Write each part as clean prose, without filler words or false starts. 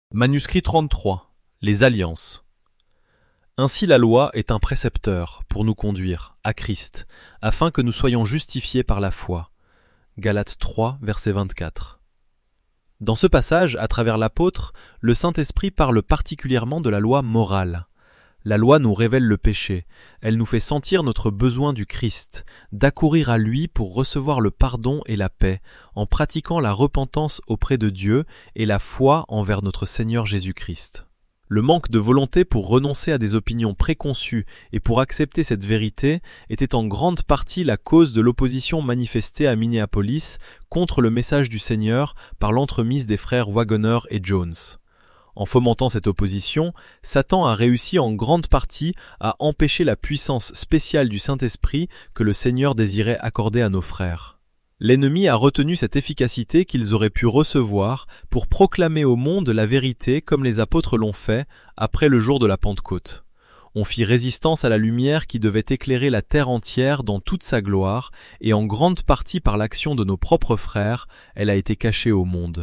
Manuscrit 33. Les alliances. Ainsi la loi est un précepteur pour nous conduire à Christ, afin que nous soyons justifiés par la foi. Galates 3, verset 24. Dans ce passage, à travers l'apôtre, le Saint-Esprit parle particulièrement de la loi morale. La loi nous révèle le péché, elle nous fait sentir notre besoin du Christ, d'accourir à lui pour recevoir le pardon et la paix, en pratiquant la repentance auprès de Dieu et la foi envers notre Seigneur Jésus-Christ. Le manque de volonté pour renoncer à des opinions préconçues et pour accepter cette vérité était en grande partie la cause de l'opposition manifestée à Minneapolis contre le message du Seigneur par l'entremise des frères Waggoner et Jones. En fomentant cette opposition, Satan a réussi en grande partie à empêcher la puissance spéciale du Saint-Esprit que le Seigneur désirait accorder à nos frères. L'ennemi a retenu cette efficacité qu'ils auraient pu recevoir pour proclamer au monde la vérité comme les apôtres l'ont fait après le jour de la Pentecôte. On fit résistance à la lumière qui devait éclairer la terre entière dans toute sa gloire, et en grande partie par l'action de nos propres frères, elle a été cachée au monde.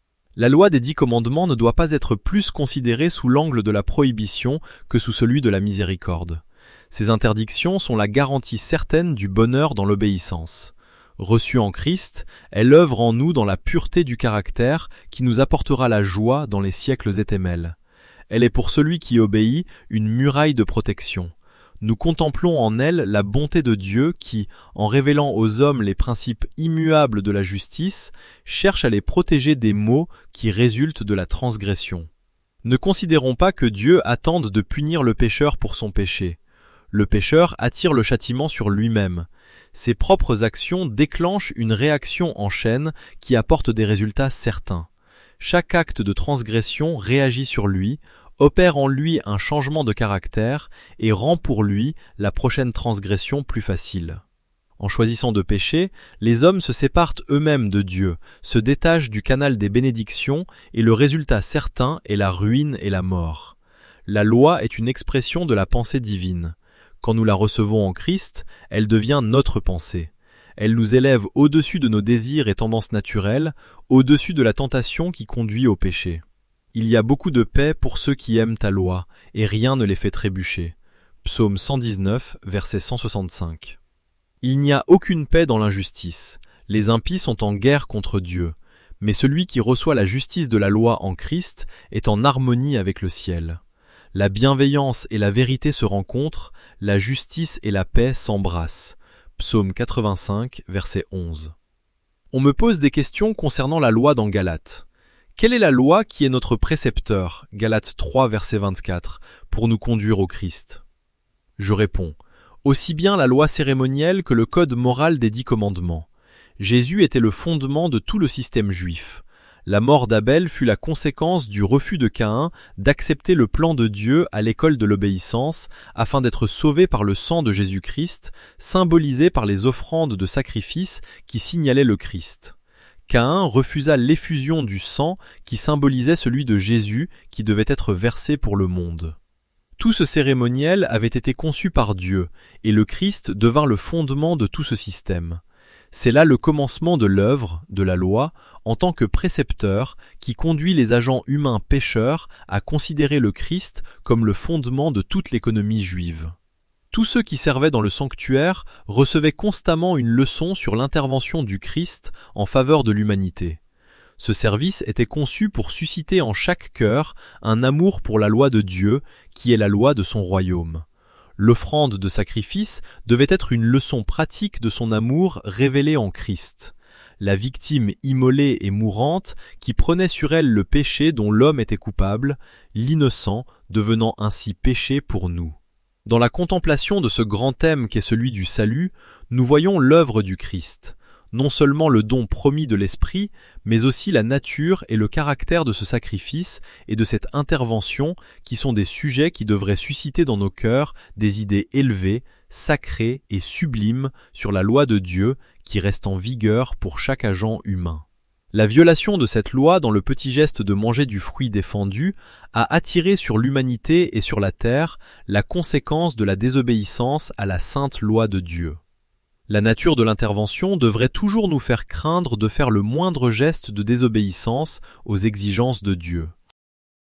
La loi des 10 commandements ne doit pas être plus considérée sous l'angle de la prohibition que sous celui de la miséricorde. Ces interdictions sont la garantie certaine du bonheur dans l'obéissance. Reçue en Christ, elle œuvre en nous dans la pureté du caractère qui nous apportera la joie dans les siècles éternels. Elle est pour celui qui obéit une muraille de protection. Nous contemplons en elle la bonté de Dieu qui, en révélant aux hommes les principes immuables de la justice, cherche à les protéger des maux qui résultent de la transgression. Ne considérons pas que Dieu attende de punir le pécheur pour son péché. Le pécheur attire le châtiment sur lui-même. Ses propres actions déclenchent une réaction en chaîne qui apporte des résultats certains. Chaque acte de transgression réagit sur lui, opère en lui un changement de caractère et rend pour lui la prochaine transgression plus facile. En choisissant de pécher, les hommes se séparent eux-mêmes de Dieu, se détachent du canal des bénédictions et le résultat certain est la ruine et la mort. La loi est une expression de la pensée divine. Quand nous la recevons en Christ, elle devient notre pensée. Elle nous élève au-dessus de nos désirs et tendances naturelles, au-dessus de la tentation qui conduit au péché. Il y a beaucoup de paix pour ceux qui aiment ta loi, et rien ne les fait trébucher. Psaume 119, verset 165. Il n'y a aucune paix dans l'injustice. Les impies sont en guerre contre Dieu. Mais celui qui reçoit la justice de la loi en Christ est en harmonie avec le ciel. La bienveillance et la vérité se rencontrent, la justice et la paix s'embrassent. Psaume 85, verset 11. On me pose des questions concernant la loi dans Galates. Quelle est la loi qui est notre précepteur, Galates 3, verset 24, pour nous conduire au Christ? Je réponds, aussi bien la loi cérémonielle que le code moral des 10 commandements. Jésus était le fondement de tout le système juif. La mort d'Abel fut la conséquence du refus de Caïn d'accepter le plan de Dieu à l'école de l'obéissance afin d'être sauvé par le sang de Jésus-Christ, symbolisé par les offrandes de sacrifice qui signalaient le Christ. Caïn refusa l'effusion du sang qui symbolisait celui de Jésus qui devait être versé pour le monde. Tout ce cérémoniel avait été conçu par Dieu, et le Christ devint le fondement de tout ce système. C'est là le commencement de l'œuvre, de la loi, en tant que précepteur qui conduit les agents humains pécheurs à considérer le Christ comme le fondement de toute l'économie juive. Tous ceux qui servaient dans le sanctuaire recevaient constamment une leçon sur l'intervention du Christ en faveur de l'humanité. Ce service était conçu pour susciter en chaque cœur un amour pour la loi de Dieu, qui est la loi de son royaume. L'offrande de sacrifice devait être une leçon pratique de son amour révélé en Christ. La victime immolée et mourante qui prenait sur elle le péché dont l'homme était coupable, l'innocent devenant ainsi péché pour nous. Dans la contemplation de ce grand thème qu'est celui du salut, nous voyons l'œuvre du Christ, non seulement le don promis de l'Esprit, mais aussi la nature et le caractère de ce sacrifice et de cette intervention qui sont des sujets qui devraient susciter dans nos cœurs des idées élevées, sacrées et sublimes sur la loi de Dieu qui reste en vigueur pour chaque agent humain. La violation de cette loi dans le petit geste de manger du fruit défendu a attiré sur l'humanité et sur la terre la conséquence de la désobéissance à la sainte loi de Dieu. La nature de l'intervention devrait toujours nous faire craindre de faire le moindre geste de désobéissance aux exigences de Dieu.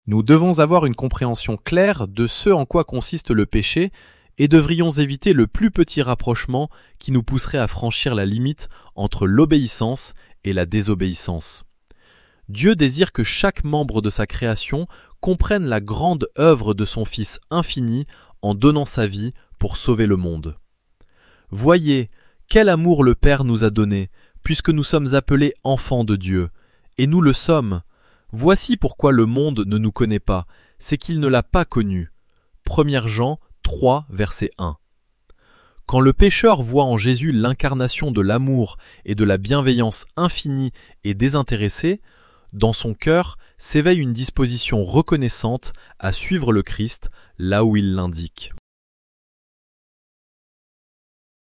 Nous devons avoir une compréhension claire de ce en quoi consiste le péché et devrions éviter le plus petit rapprochement qui nous pousserait à franchir la limite entre l'obéissance et la désobéissance. Dieu désire que chaque membre de sa création comprenne la grande œuvre de son Fils infini en donnant sa vie pour sauver le monde. Voyez, quel amour le Père nous a donné, puisque nous sommes appelés enfants de Dieu, et nous le sommes. Voici pourquoi le monde ne nous connaît pas, c'est qu'il ne l'a pas connu. 1 Jean 3, verset 1. Quand le pécheur voit en Jésus l'incarnation de l'amour et de la bienveillance infinie et désintéressée, dans son cœur s'éveille une disposition reconnaissante à suivre le Christ là où il l'indique.